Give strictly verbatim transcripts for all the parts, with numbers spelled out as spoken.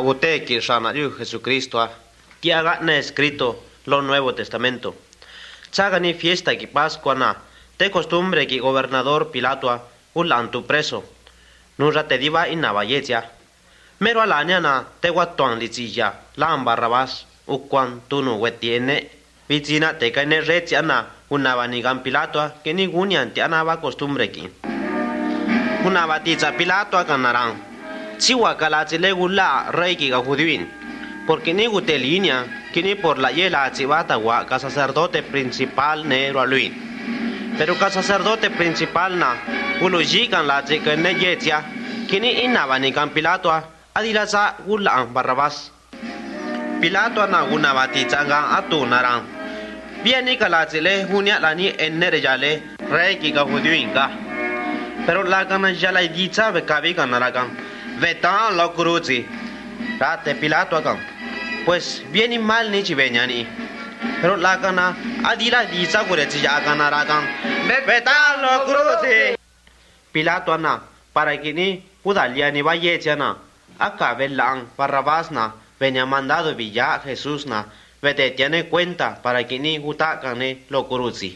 Agute que sana yu Jesucristo que haga na escrito lo Nuevo Testamento. Chagani fiesta que Pascua na te costumbre que gobernador Pilato ulan tu preso. Nura te diva ina valletia. Mero alanya na te guatuan lichilla la Barrabás ukwan tu no wetiene. Vicina te caine retia na una vanigan Pilato que ningunian te anaba costumbre que. Una batiza Pilato ganarán. Chihuahua calachile gula rey que judín. Porque ni gute línea que ni por la yela chivata que sacerdote principal negro aluin. Pero que sacerdote principal na ulo jigan la chica ne yetia que ni inabanigan Pilato adilaza gula Barrabás. Pilato na una batichanga atunaran. Vieni calachile junia la ni enerjale rey que judín ka. Pero la gana ya la dicha becabi ganaragan. Vetan la cruci. Rate Pilato acá. Pues bien y mal ni chiveñani. Pero la gana adila dicha curechi ya ganaragan. Vetan la cruci. Pilato ana para que ni pudalia ni vayechana. Acá velan Barrabás na venía mandado villa Jesús na. Vete tiene cuenta para que ni utacane lo cruci.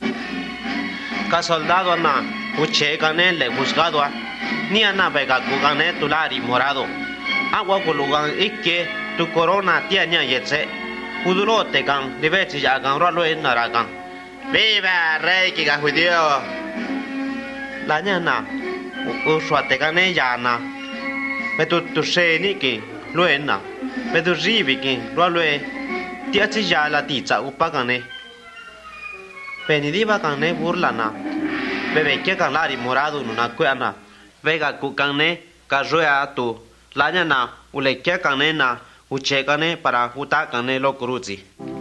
Ka soldado ana uche gane le juzgado a ni ana vega gane tulari morado agua kulugan ikke tu corona tianya yetse udulote kan divechi ya kan rolo en narakan viva rey que judío la nyana uswate gane yana metu tu sheni ki luena metu ribi ki rolo tiachi ya la tiza upagane penidiva kane burlana bebe que calari morado nuna cuana vega cucane carroa tu lañana ule que canena uchecane para juta cane lo cruci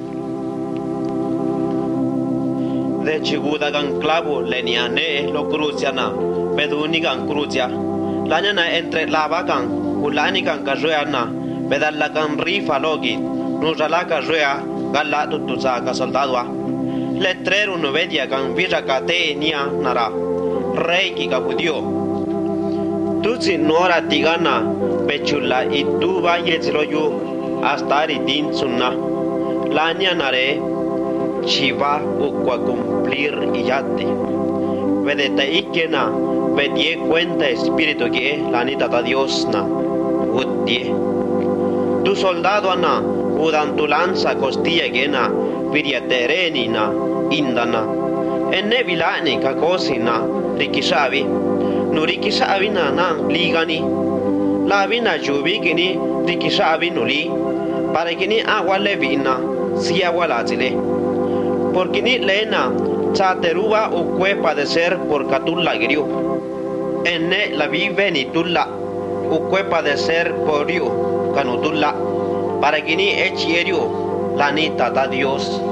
de chiguda gan clavo leniane lo cruciana peduni gan crucia lañana entre la vacan ulani gan carroana pedalla gan rifa logi nusala carroa galla tutuza ca soldadua letrero no vedia gan vira cate nia nara rey que judío tu si nora tigana pechula y tu vayas lo yo hasta ritin sunna la nare chiva ukwa cumplir y yate vedete ikena vedie cuenta espíritu que la nita da Dios na utie tu soldado ana udan tu lanza costilla gena viria terenina indana enne vilani ka cosina rikisavi no rikisavi na na ligani la vina jubikini rikisavi nuli para que ni agua le vina si agua la chile porque ni lena chateruba o cuepa de ser por catulla griu enne la vive ni tulla o cuepa de ser por rio canutulla para que ni echierio la nita da Dios.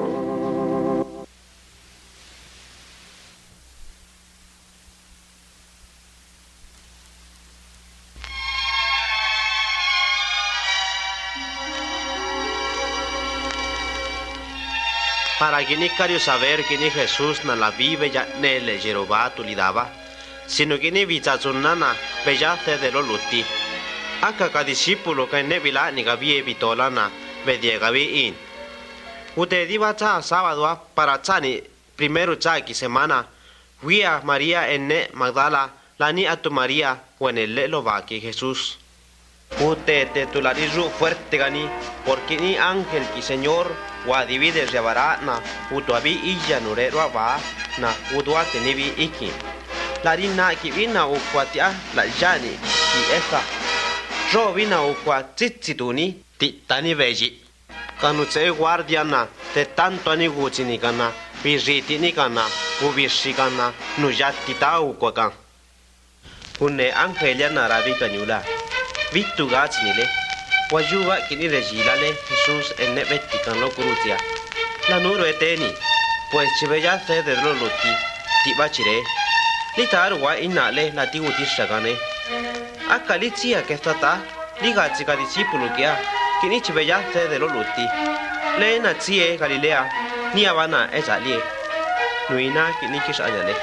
Para que ni cario saber que ni Jesús na la vive ya ne le jeroba tu lidaba, sino que ni vichazunana bellate de lo luti. Acá cada discípulo que ne vila ni gavie vitolana vedie gavi in. Ute diva cha sábado para chani primero cha ki semana, huía María enne Magdala la ni a tu María o en el lo va que Jesús. Ute te tularizu fuerte gani, porque ni ángel ki Señor wa divide llevará na utuabi illa nurero va na udua tenibi iki. La rina ki vina ukwatia la jani ki esa. Ro vina ukwa tsitsituni ti tani veji. Kanu tse guardiana te tanto ani guchini kana biriti ni kana ubishi kana nujati ta ukwakan. Kunne angelia narabi kanyula. Vittu gachnile. Wayuba kini regilale Jesús en nebetican lo crucia. La nuro eteni, pues chiveyace de lo luti, tibachire. Litar wa inale la tiguti shagane. Akalitzia que está liga chica discípulo que ha, kini chiveyace de lo luti. Le nazie Galilea, ni Habana esalie. Nuina kini kishayale.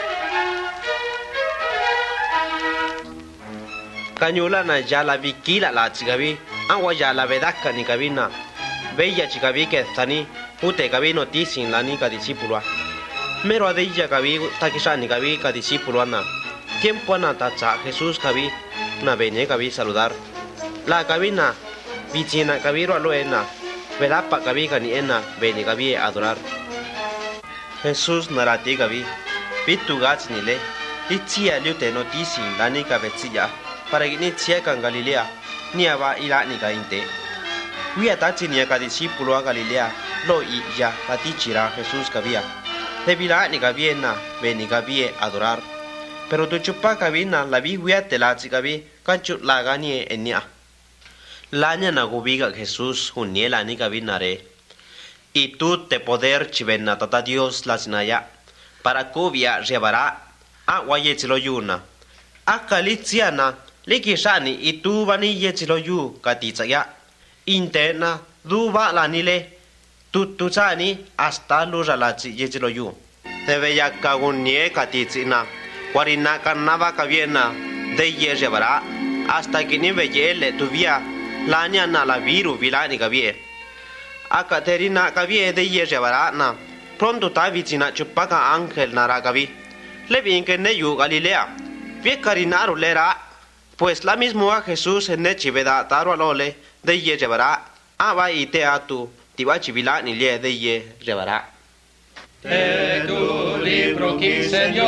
Kanyula na ya la vikila la chigavi. Anguaya la vedaca ni cabina, bella chicabi que tani, ute cabino tisin la nica discípula. Mero adilla cabi, taquisha ni cabi ca discípulo ana. Tiempo ana tacha Jesús cabi, na bene cabi saludar. La cabina, vicina cabiro aloena, vedapa cabi ni ena, bene cabi adorar. Jesús narati cabi, pitu gats ni le, itzia liute notisin la nica vecilla, para que ni checan Galilea, ni aba ila ni cainte. Huia tachi ni ca discípulo a Galilea, lo i ya patichira Jesús cabía. De vila ni cabiena, bene cabi adorar. Pero tu chupa cabina la vi huia te la chicabi, canchu la ganie enia. Laña na gubiga Jesús uniela ni cabinare. Y tú te poder chivena tata Dios la sinaya. Para cubia llevará a guayetziloyuna. A caliziana, likishani y tú vani yetziloyu katizaya. Intena, duba lanile. Tutusani hasta lujalachi yetziloyu. Te veya cagunie katizina. Guarina canava cabiena. De ye llevará hasta que ni veyele tu vía. Laña na la viru vilani cabie. A Caterina cabie de ye llevará na. Pronto ta vicina chupaca ángel nara cabi. Le bien que ne yu Galilea. Vie carinaru lera. Pues la misma Jesús en nechiveda taro alole de ye llevará. Aba y te atu. Tibachi vilani le de ye llevará. De tu libro que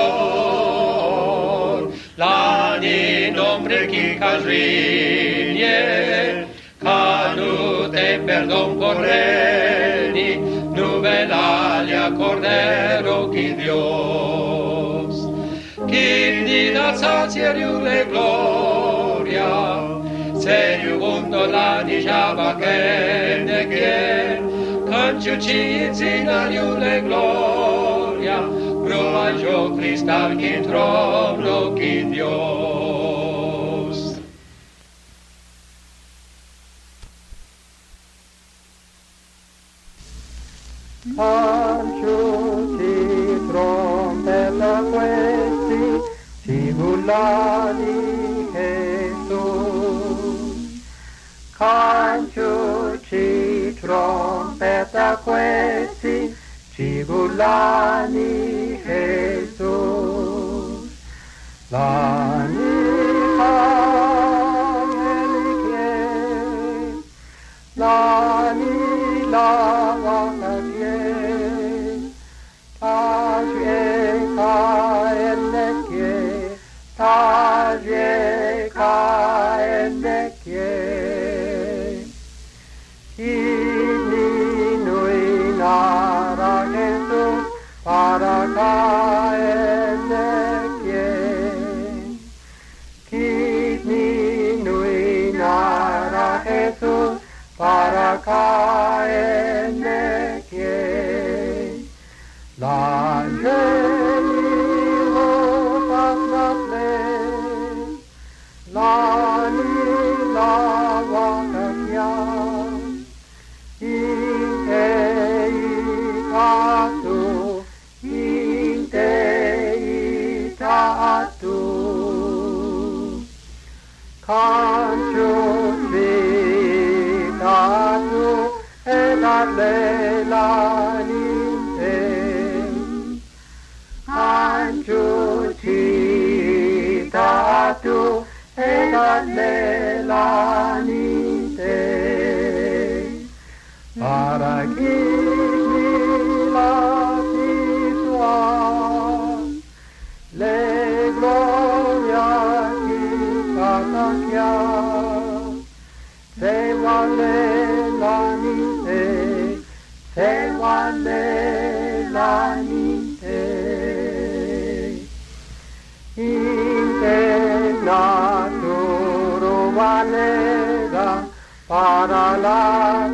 Señor, la ni nombre que casrinie, canu te perdón correni, nuvelalia cordero que Dios, que ni da sacieriule gloria, se yugundo la ni java que ne que, cancio ci insinariule gloria, provaggio cristal che trono che Dios. Cancio ci trompeta questi, singolari Jesus. Cancio ci trompeta questi, singolari Jesus. L'anima eliche, l'anima vacavie, tajie caennekie, tajie caennekie. Ini nui nara Jesus, para caennekie. Kini nui nara Jesus, para caennekie. L'angelo pasnatle, lani lavacachia, inte itatu, inte itatu. Cancio citatu, et adlelaninte. Cancio citatu, et adlelaninte. Para chi la tua, le gloria chi catachia, se vale l'anite, se vale l'anite. In te naturo valera, para la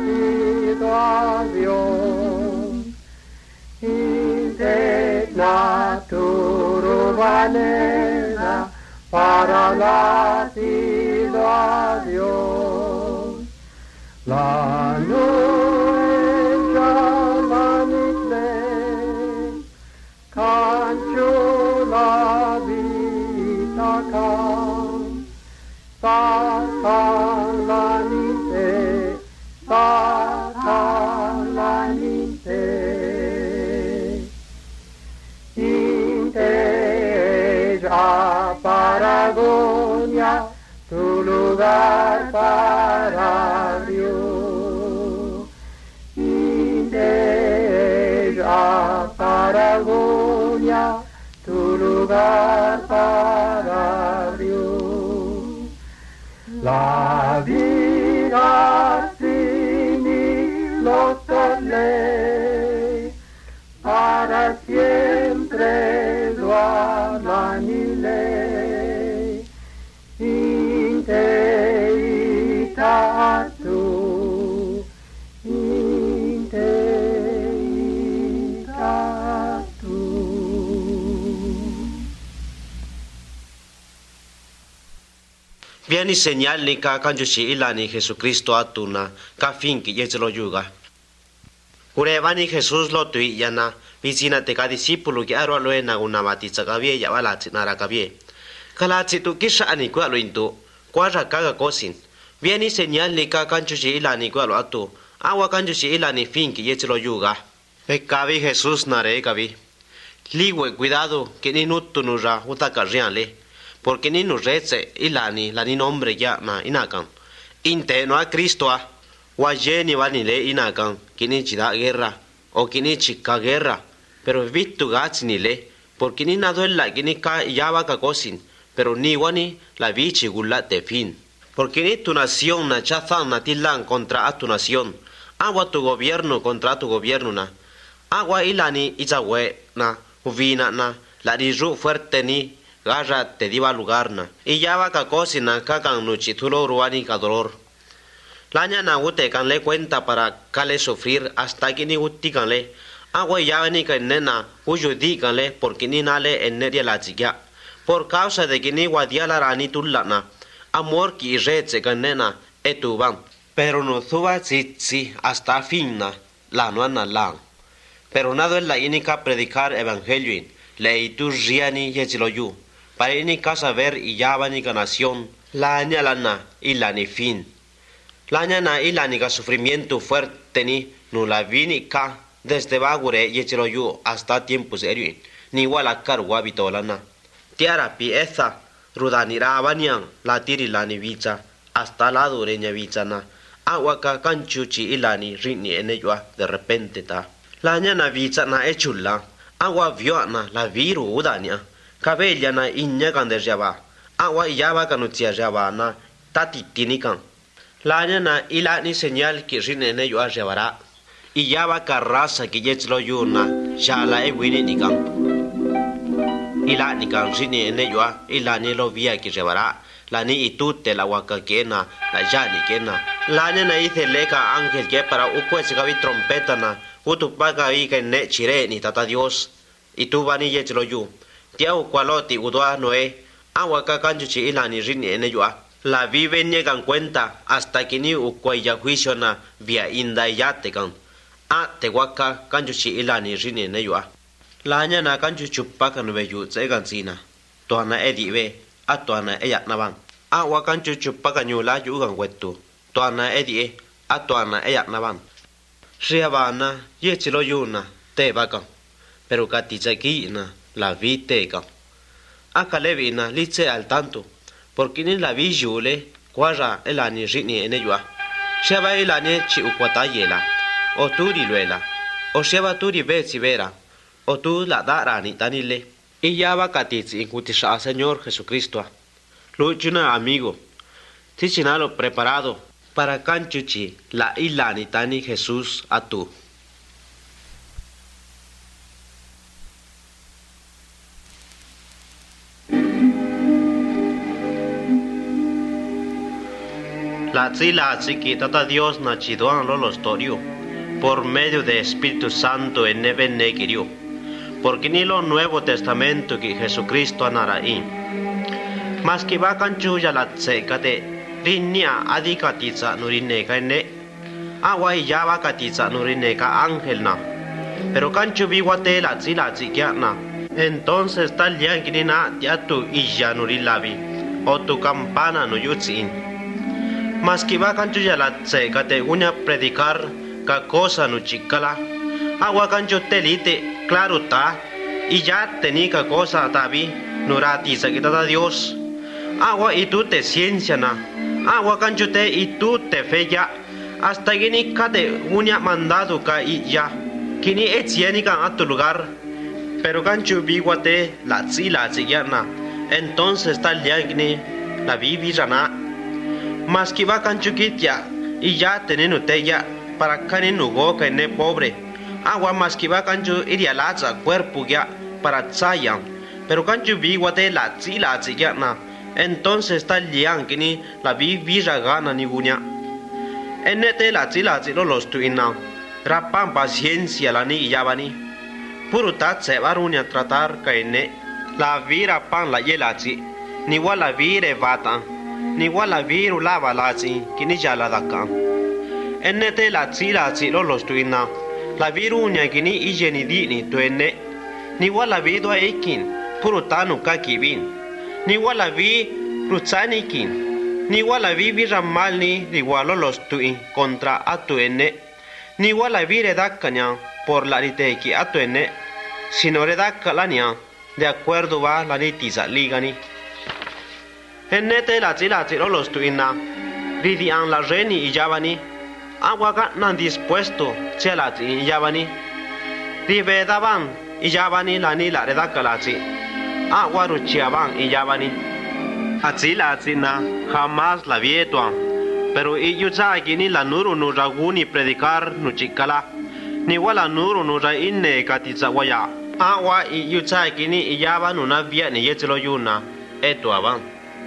situación. In te naturo valera, para la situación. La nuestra manite, cancho la vita can, ta can la nite, lugar para abrió. Y de ella para Goya, tu lugar para abrió. La vida sin los torneos, para siempre lo hablan y ley. Inteita tu, inteita tu. Vieni señal ni ka kanjushi ilani Jesucristo atuna ka finki yechelo yuga. Urevani Jesús lo tui yana vicina te ka discípulo ki aro aloe na una matitsa kabie ya wala nara kabie. Kala tu kisha ani kwa lo intu kwa kaga kosin. Vieni señal ni ka kanjushi ilani kwa lo atu awa kanjushi ilani finki yechelo yuga. E kavi Jesús nare kavi. Liwe cuidado que ni nutu nura utaka rianle. Porque ni nos rece ilani la ni nombre ya na inakan. Inte no a Cristo a wajeni vanile inakan kini chida guerra o kini chica guerra. Pero vitu gats ni le porque ni naduela kini ka yaba kakosin. Pero ni wani la vichi gula de fin. Porque ni tu nación na chazan na tilan contra a tu nación. Agua tu gobierno contra tu gobierno na. Agua ilani izawe na uvina na la rizu fuerte ni garra te diva lugar na. Y ya va cacosi na cacan nuchitulo ruani ca dolor. Laña na ute can le cuenta para cale sufrir hasta que ni uti can le. Agua ya ni que nena huyo di can le porque ni nale en neria la chiquia. Por causa de que ni guadia la rani tulana. Amor ki retse can nena etuban. Pero no suba si hasta fin na la nuana lang. Pero nada es la inica predicar evangelio. Le tu riani yechiloyu. Para ni casa ver y ya va ni nación, la aña lana y la ni fin. La aña na y la ni sufrimiento fuerte ni no la vini ka desde bagure y echelo yo hasta tiempos erwin, ni igual a car guabito lana. Tiara pieza, rudanira abanian, la tiri la ni vicha, hasta la dureña vicha na, agua ka canchuchi y la ni rini en ello de repente ta. La aña na vicha na echula, agua viona la viru udania. Cabella na inya kan de java agua yava kan utia java na tati tinikan laña na ila ni señal que rine ne yo ajavara y yava carraza que yechlo yuna shala e wini nikan ila nikan rine ne yo ila ni lo via que javara la ni itute la waka kena la jani kena laña na dice leka ángel que para ukwe se gavi trompeta na utupaga i que ne chire ni tata Dios y tu bani yechlo yu Tiao cualoti udua noe, agua cacanchuchi ilani rini en ello. La vive niegan cuenta hasta que ni ucuaya juicio na via inda yatecan. A tehuaca canchuchi ilani rini en ello. La añana canchuchupaca no veyu zegancina. Toana edive, a toana eyaknaban. Agua canchuchupaca ñula yugan wetu. Toana edie, a toana eyaknaban. Riabana, yechilo yuna, te vacan. Pero catichaquina. La vi teca. Acá le vina lice al tanto, porque ni la vi yule, cuarra el ani rini en ello. Sheba el ani chi uquatayela, o turi luela, o sheba turi bezi vera, o tu la dara ni tanile. Y ya va catitz incutisha al Señor Jesucristo. Luchuna amigo, tichinalo preparado para canchuchi la ilani tani Jesús a tú. La tzila tata Dios nachidoan lo lostorio, por medio de Espíritu Santo en neve negirio, porque ni lo Nuevo Testamento que Jesucristo anaraí. Mas que va canchuya la tzekate, rinia adikatiza nurineka ene, agua y ya va katiza nurineka ángel na, pero canchu viwate la tzila tzikiana, entonces tal yankinina ya tu iya nurilavi, o tu campana no yutzin. Mas que va cancho ya la tzekate uña predicar ca cosa no chicala. Agua cancho telite, claro ta, y ya tenica cosa tabi, nurati sa que tata Dios. Agua y tú te ciencia na, agua canchute y tú te fella hasta que ni cate uña mandado ca y ya que ni etienican a tu lugar pero cancho biguate la zila zigana entonces tal yagni la vivirana mas que va cancho quitia y ya teniendo tella para canino goca ne pobre agua más que va cancho iría laza cuerpo ya para tsayan pero cancho biguate la zila zigana entonces tal yagni la vivira gana ni uña en este la zila zilo los tuina rapan paciencia la ni yabani puro tat se varunya tratar kaine la vira pan la yelachi ni wala vire vatan ni wala viru lava lachi kini jala dakan ennete la zila zilo los tuina la virunya kini ijeni dini tuenne ni wala vido ekin puro tanu kakibin ni wala vi rutsanikin ni wala vi viramalni ni wala los tuin contra atuenne ni wala vire dakanya por la riteki atuenne sino redacca la nia de acuerdo va la nitiza ligani ennete la zila zilo los tuina ridian la reni y yavani agua nan dispuesto chela y yavani rivedaban y yavani la ni la redacca la zi agua ruchiaban y yavani azila zina jamás la vietuan pero ellos ya ni la nuru no raguni predicar no chicala ni wala nuru no ra inne katitsa waya agua y yucha kini y yaba no na via ni yetlo yuna eto aban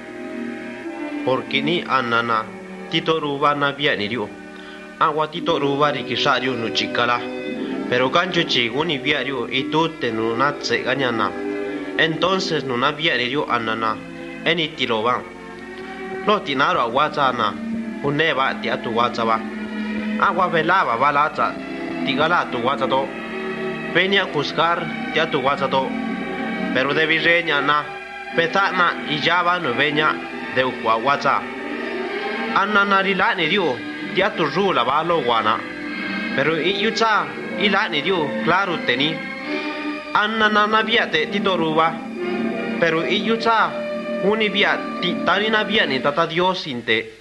porque ni anana tito ruba na via ni rio agua tito ruba rikisario no chicala pero cancho chiguni viario y tú te no na se gañana entonces no na via ni rio anana eni tiroban lo tinaro aguachana uneba ti atu wachaba agua velaba balata tigala tu wachato venía a buscar ti atu wachato pero de virreña na petana y yaba no veña de uquawacha ananarilá ni dio ti atu rula balo guana pero y yucha y la ni dio claro teni ananana viate titoruba pero y yucha uni via ti tarina via ni tata Dios inte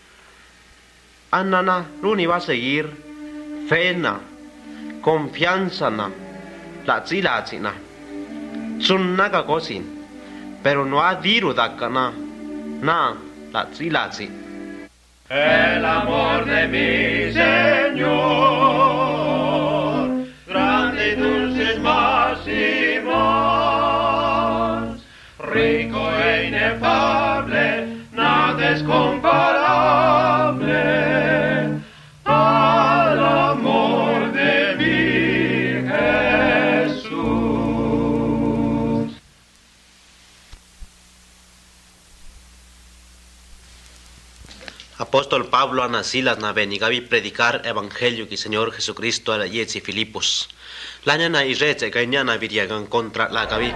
anana runi va a seguir fena confianza na la zila zina sunnaga cosin pero no ha diru dakana na la zila zi el amor de mi Señor grande y dulce es más y más rico e inefable nada es comparable al amor de mi Jesús. Apóstol Pablo anasilas na venigavi predicar evangelio que Señor Jesucristo a la yetsi Filipos. La ñana y rece que ñana viriagan contra la gavi.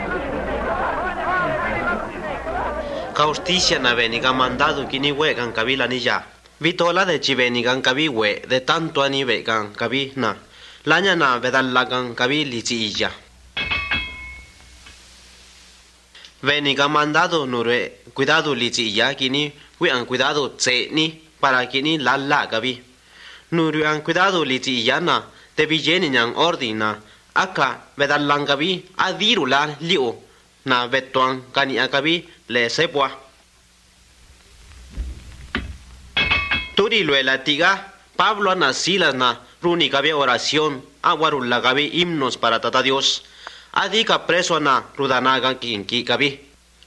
Causticia na veniga mandado que ni huegan kabila ni ya. Vitola de chivenigan kabiwe de tanto anivegan kabi na. La ñana vedallagan kabi lichilla. Veniga mandado nure cuidado lichilla que ni huean cuidado tse ni para que ni la la kabi. Nuruan cuidado lichilla na de villenian ordina. Acá vedallan kabi adirula liu na vetuan kani akabi le sepua. Turi lo latiga Pablo anasilas na runi kabi oración aguarulla kabi himnos para tata Dios. Adika preso na rudanaga kinki kabi.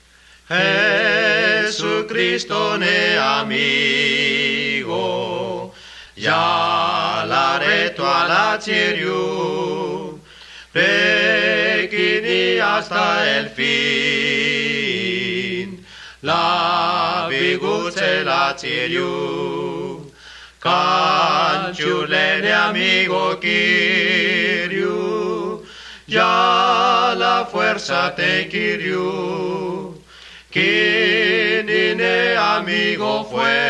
Jesucristo ne amigo ya la reto a la chiriu Pekini hasta el fin, la viguzze la tiriu, canciulene amigo Kiriu, ya la fuerza te Kiriu, Kinine amigo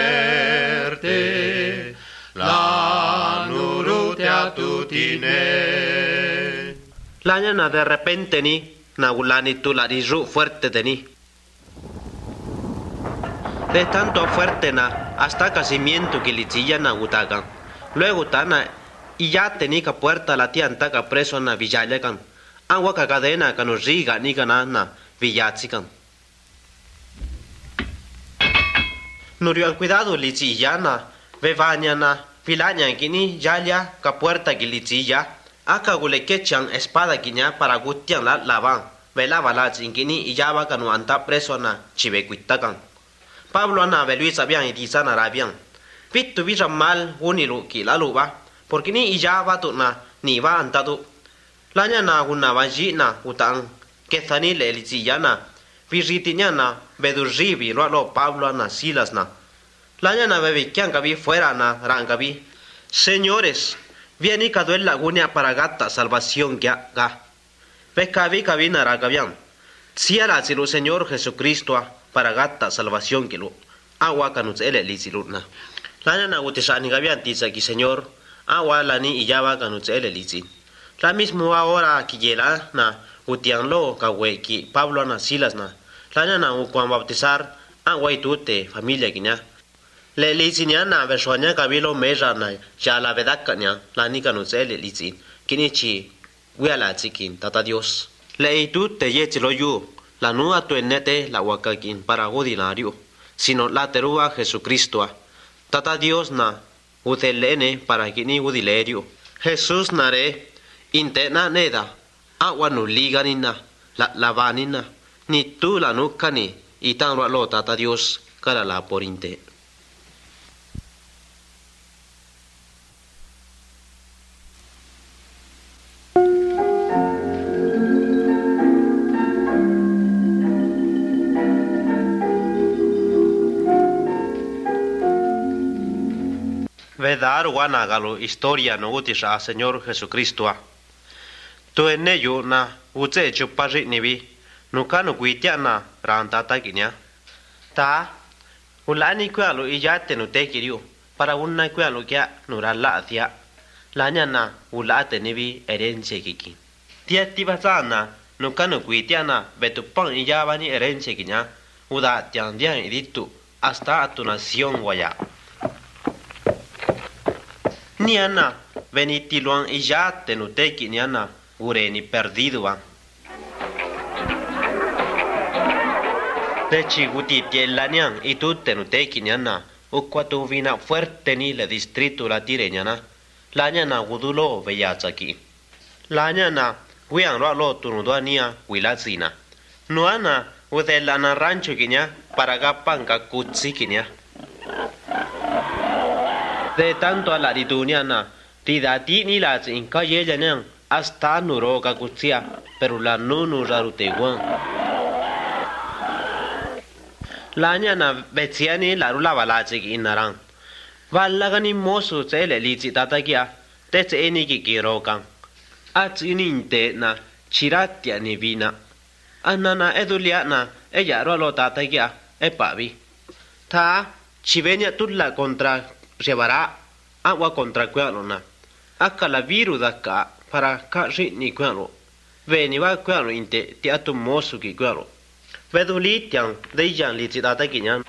fuerte, la nurute a tutine. La ñana de repente ni, nagulani tu la rizu fuerte de ni. De tanto fuerte na hasta casimiento que lichilla na gutakan. Luego tana y ya tenica puerta la tía antaka preso na villayakan. Agua cadena que nos riga ni ganana villachikan. Nurio al cuidado lichillana, vevañana, pilaña kini yaya ka puerta que lichilla. Aka gulekechan espada kiña para gutian la lavan. Velaba la chinkini y ya va canu anta preso na chivecuitakan. Pablo ana Luis habían y dizan arabian. Pitu visa mal unilu ki la luba, porque ni y ya va tu na ni va antadu. Laña na una vallina utan, que zani le lichillana, visitiñana, bedurribi, lo Pablo ana silas na. Laña na bebiquian cabi fuera na rangabi. Señores, viene cada el lagunia para gata salvación que haga. Pescavi cabina ragabian. Ciara si lo Señor Jesucristo para gata salvación que lo agua canus ele lisiluna. La na utisani gabian tiza que Señor agua la ni y ya va canus ele lisil. La mismo ahora que yela na utianlo kawe ki Pablo na silas na. La na u cuan bautizar agua y tute familia guiña. Le lisinia na versoña cabilo meja na ya la verdad caña la ni canus ele lisil. Kinichi Wiala chikin tata Dios. Le itu te yechilo yu. La nua tu enete la wakakin para ordinario. Sino la terua Jesucristo. Tata Dios na utelene para kini udilerio. Jesús nare intena neda. Agua nu liganina. La lavanina. Ni tu la nukani. Y tan lo tata Dios cara la por inte. Vedar wanagalo historia no utisha Señor Jesucristo. Tu en ello na uche chupaji nibi. Nuka no kuitiana rantata kinya. Ta ulani kualo iyate no te kiriu. Para una kualo kia nurala hacia. Laña na ulate nibi herencia kiki. Tia tibazana nuka no kuitiana betupang iyabani herencia kinya. Uda tiandian iditu hasta a tu nación guaya. Niana, venitiluan y ya tenuteki niana, ureni perdido van. De chiguti tielanian y tu tenuteki niana, uquatu vina fuerte ni le distrito la tireñana, la ñana gudulo veyachaki. La ñana, guian lo tunuduania, huilazina. Nuana, udelana rancho kiña, para gapanca kutsi kiña. De tanto a la rituniana, tidati ni la inca yellanan, hasta nuroga kutsia, pero la nunu raruteguan. La ñana betsiani la rula balachik inaran. Valagani mosu tsele lichi tatakia, tetse eni ki kirokan. Atsininte na chiratia ni vina. Anana eduliana, ella rolo tatakia, epavi. Ta, chivenia tulla contra llevará agua contra cuerno. Acá la viru daka para ka ritni cuerno. Veni va cuerno inte ti atu mosu ki cuerno. Vedulitian de yan licitata kinyan.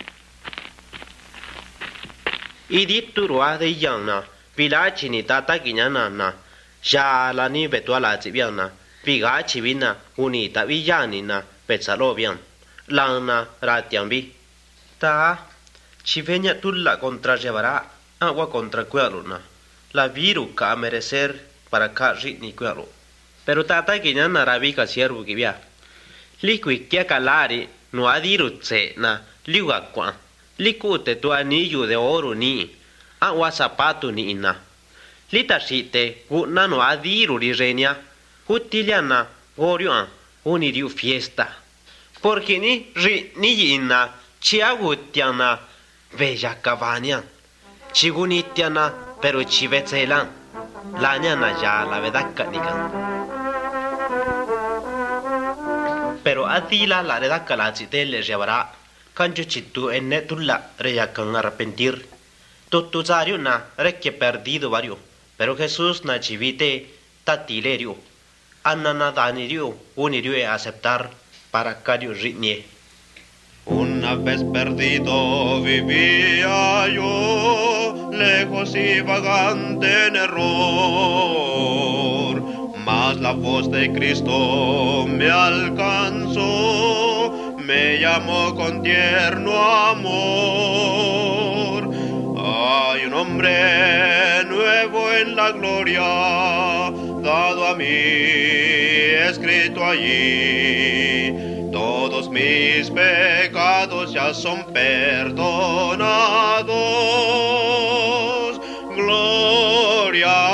Iditurua de yan na pilachi ni tata kinyana na. Ya la ni betuala chibiana. Piga chivina unita villani na petsalobian. Lana ratian bi. Ta chivenia tulla contra llevará agua contra cuerno. La viru ka merecer para ka ritni cuerno. Pero tata kinyana rabica siervo que via. Liqui kia kalari no adiru tse na liuakwa. Likute tu anillo de oro ni. Agua zapato ni ina. Lita shite gutna no adiru rirenia. Gutiliana gorioan uniriu fiesta. Porque ni ri ni ina chiagutiana bella cabania. Chigunitiana pero chivetzelan. Lañana ya la vedaca nikan. Pero atila la redaca la chitel le llevará. Cancho chitu en netulla reyacan arrepentir. Tutuzario na reque perdido vario. Pero Jesús na chivite tatilerio. Anana danirio unirio e aceptar para cario ritnie. Una vez perdido vivía yo, lejos y vagante en error, mas la voz de Cristo me alcanzó, me llamó con tierno amor. Hay un hombre nuevo en la gloria, dado a mí, escrito allí. Todos mis pecados ya son perdonados. Gloria